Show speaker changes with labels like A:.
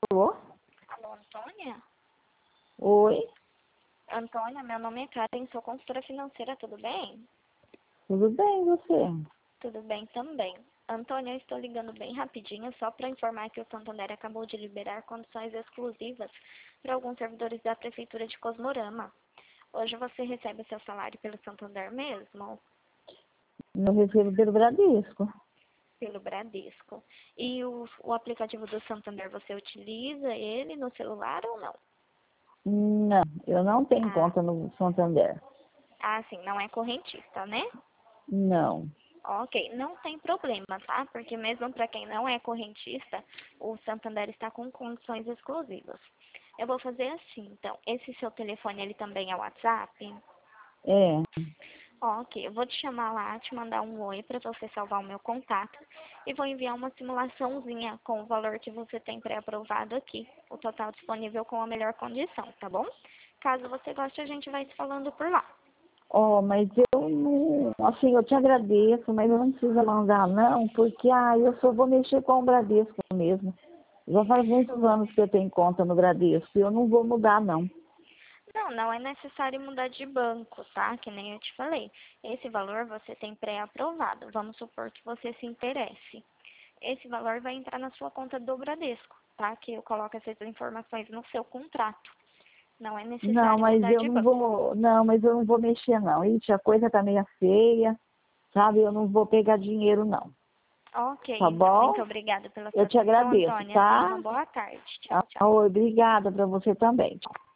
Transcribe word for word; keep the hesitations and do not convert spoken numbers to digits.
A: Alô?
B: Alô, Antônia?
A: Oi,
B: Antônia, meu nome é Karen, sou consultora financeira, tudo bem?
A: tudo bem, e você?
B: Tudo bem também. Antônia, eu estou ligando bem rapidinho só para informar que o Santander acabou de liberar condições exclusivas para alguns servidores da Prefeitura de Cosmorama. Hoje você recebe seu salário pelo Santander mesmo?
A: Eu recebo pelo Bradesco.
B: Pelo Bradesco. E o, o aplicativo do Santander, você utiliza ele no celular ou não?
A: Não, eu não tenho
B: Ah,
A: conta no Santander.
B: ah, sim, não é correntista, né?
A: Não.
B: Ok, não tem problema, tá? Porque mesmo para quem não é correntista, o Santander está com condições exclusivas. Eu vou fazer assim, então. Esse seu telefone, ele também é WhatsApp?
A: É,
B: Ok, eu vou te chamar lá, te mandar um oi para você salvar o meu contato e vou enviar uma simulaçãozinha com o valor que você tem pré-aprovado aqui, o total disponível com a melhor condição, tá bom? Caso você goste, a gente vai se falando por lá.
A: ó, mas eu não, assim, eu te agradeço, mas eu não preciso mandar não, porque, ah, eu só vou mexer com o Bradesco mesmo. Já faz muitos anos que eu tenho conta no Bradesco e eu não vou mudar não.
B: Não, não é necessário mudar de banco, tá? Que nem eu te falei. Esse valor você tem pré-aprovado. Vamos supor que você se interesse. Esse valor vai entrar na sua conta do Bradesco, tá? Que eu coloco essas informações no seu contrato. Não é
A: Não,
B: necessário
A: mas
B: mudar
A: eu
B: de
A: não
B: banco.
A: vou, não, mas eu não vou mexer não. Ixi, a coisa tá meio feia, sabe? Eu não vou pegar dinheiro não.
B: Ok,
A: Tá
B: então. Muito
A: bom?
B: obrigada pela sua
A: Eu te
B: atenção,
A: agradeço,
B: Antônia. Tenha uma
A: tá?
B: boa tarde. Tchau,
A: Ah,
B: tchau.
A: obrigada para você também.